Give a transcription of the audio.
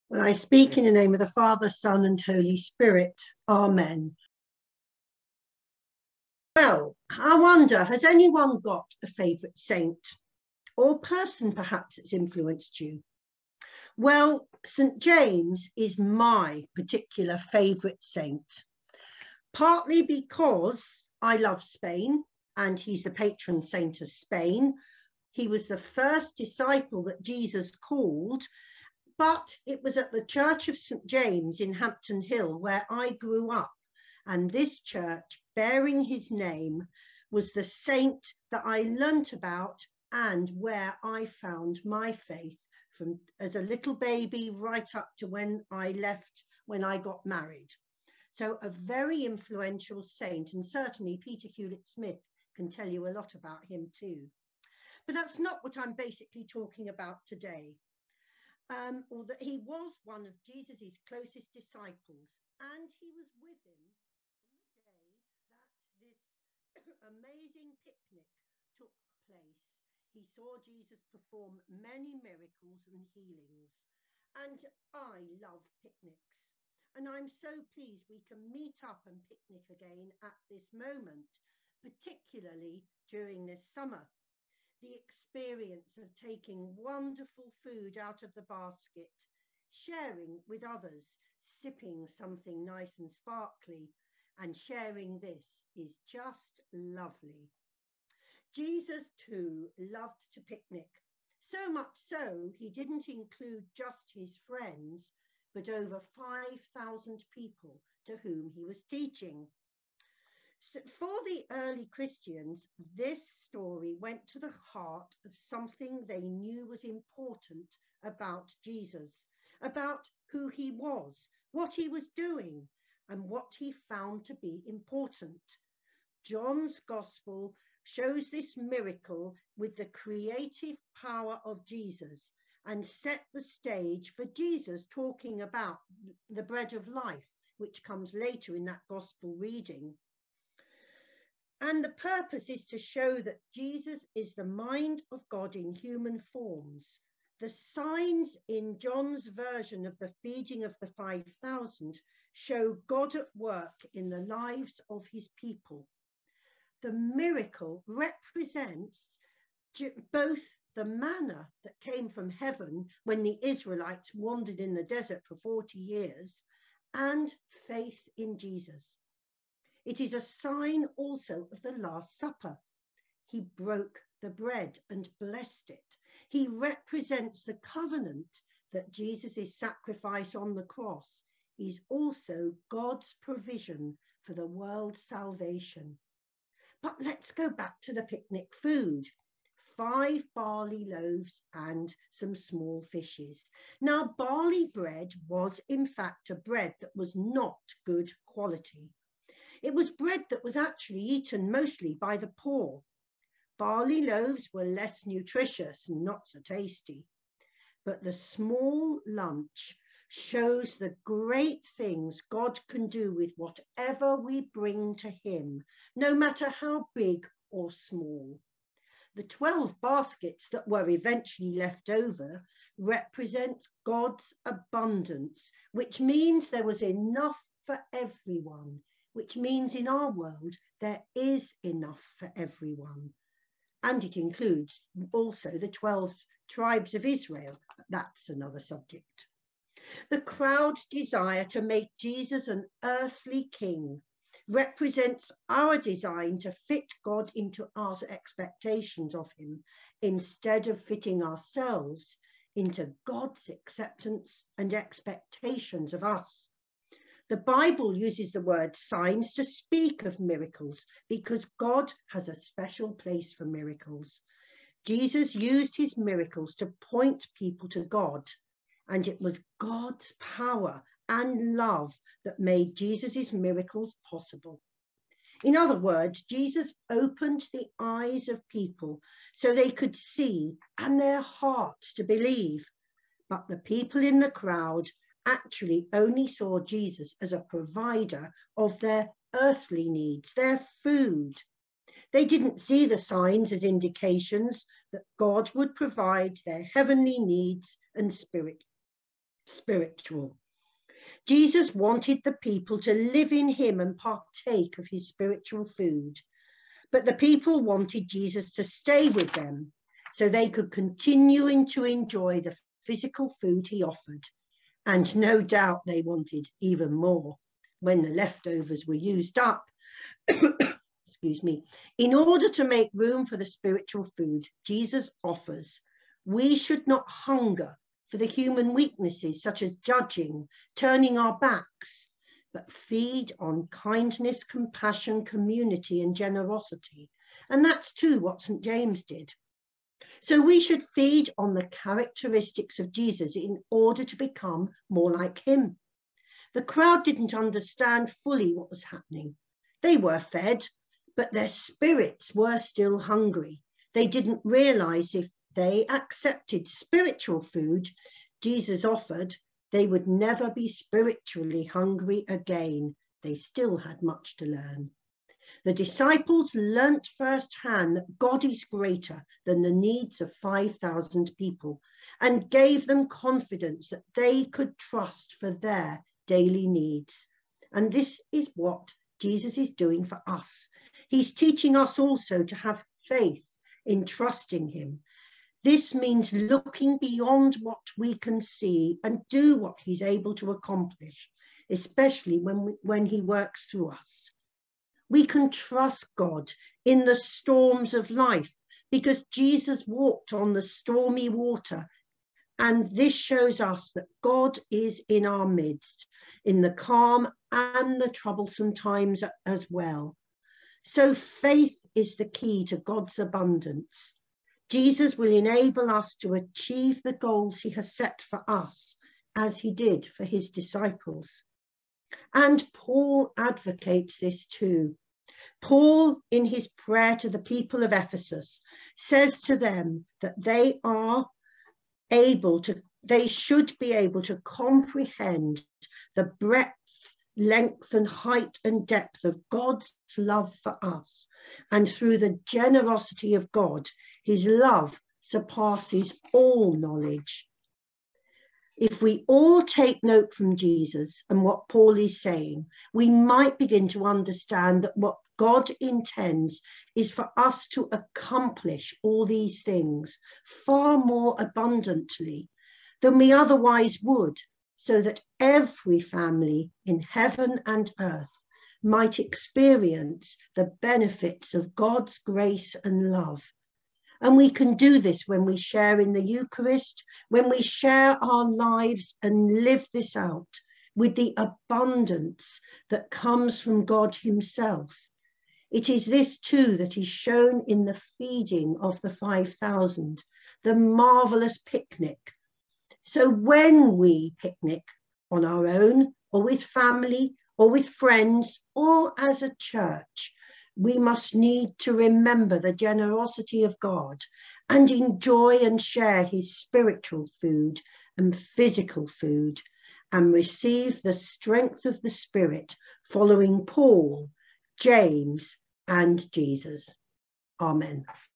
Well, I speak in the name of the Father, Son, and Holy Spirit. Amen. Well, I wonder, has anyone got a favourite saint or person perhaps that's influenced you? Well, St. James is my particular favourite saint, partly because I love Spain and he's the patron saint of Spain. He was the first disciple that Jesus called, but it was at the Church of St. James in Hampton Hill where I grew up. And this church, bearing his name, was the saint that I learnt about and where I found my faith from as a little baby right up to when I left, when I got married. So a very influential saint, and certainly Peter Hewlett-Smith can tell you a lot about him too. But that's not what I'm basically talking about today. Or that he was one of Jesus's closest disciples, and he was with him on the day that this amazing picnic took place. He saw Jesus perform many miracles and healings, and I love picnics. And I'm so pleased we can meet up and picnic again at this moment, particularly during this summer. The experience of taking wonderful food out of the basket, sharing with others, sipping something nice and sparkly, and sharing this is just lovely. Jesus too loved to picnic, so much so he didn't include just his friends, but over 5,000 people to whom he was teaching. So for the early Christians, this story went to the heart of something they knew was important about Jesus, about who he was, what he was doing, and what he found to be important. John's Gospel shows this miracle with the creative power of Jesus and set the stage for Jesus talking about the bread of life, which comes later in that Gospel reading. And the purpose is to show that Jesus is the mind of God in human forms. The signs in John's version of the feeding of the 5,000 show God at work in the lives of his people. The miracle represents both the manna that came from heaven when the Israelites wandered in the desert for 40 years and faith in Jesus. It is a sign also of the Last Supper. He broke the bread and blessed it. He represents the covenant that Jesus' sacrifice on the cross is also God's provision for the world's salvation. But let's go back to the picnic food. 5 barley loaves and some small fishes. Now, barley bread was in fact a bread that was not good quality. It was bread that was actually eaten mostly by the poor. Barley loaves were less nutritious and not so tasty. But the small lunch shows the great things God can do with whatever we bring to him, no matter how big or small. The 12 baskets that were eventually left over represent God's abundance, which means there was enough for everyone, which means in our world there is enough for everyone. And it includes also the 12 tribes of Israel. That's another subject. The crowd's desire to make Jesus an earthly king represents our design to fit God into our expectations of him instead of fitting ourselves into God's acceptance and expectations of us. The Bible uses the word signs to speak of miracles because God has a special place for miracles. Jesus used his miracles to point people to God, and it was God's power and love that made Jesus' miracles possible. In other words, Jesus opened the eyes of people so they could see and their hearts to believe. But the people in the crowd actually only saw Jesus as a provider of their earthly needs, their food. They didn't see the signs as indications that God would provide their heavenly needs and spiritual. Jesus wanted the people to live in him and partake of his spiritual food. But the people wanted Jesus to stay with them so they could continue to enjoy the physical food he offered. And no doubt they wanted even more when the leftovers were used up. Excuse me. In order to make room for the spiritual food Jesus offers, we should not hunger for the human weaknesses such as judging, turning our backs, but feed on kindness, compassion, community, and generosity. And that's too what St. James did. So we should feed on the characteristics of Jesus in order to become more like him. The crowd didn't understand fully what was happening. They were fed, but their spirits were still hungry. They didn't realize if they accepted spiritual food Jesus offered, they would never be spiritually hungry again. They still had much to learn. The disciples learnt firsthand that God is greater than the needs of 5,000 people and gave them confidence that they could trust for their daily needs. And this is what Jesus is doing for us. He's teaching us also to have faith in trusting him. This means looking beyond what we can see and do what he's able to accomplish, especially when he works through us. We can trust God in the storms of life because Jesus walked on the stormy water. And this shows us that God is in our midst, in the calm and the troublesome times as well. So faith is the key to God's abundance. Jesus will enable us to achieve the goals he has set for us, as he did for his disciples. And Paul advocates this too. Paul, in his prayer to the people of Ephesus, says to them that they should be able to comprehend the breadth, length and height and depth of God's love for us. And through the generosity of God, his love surpasses all knowledge. If we all take note from Jesus and what Paul is saying, we might begin to understand that what God intends is for us to accomplish all these things far more abundantly than we otherwise would, so that every family in heaven and earth might experience the benefits of God's grace and love. And we can do this when we share in the Eucharist, when we share our lives and live this out with the abundance that comes from God himself. It is this too that is shown in the feeding of the 5,000, the marvelous picnic. So when we picnic on our own or with family or with friends or as a church, we must need to remember the generosity of God and enjoy and share his spiritual food and physical food and receive the strength of the Spirit following Paul, James, and Jesus. Amen.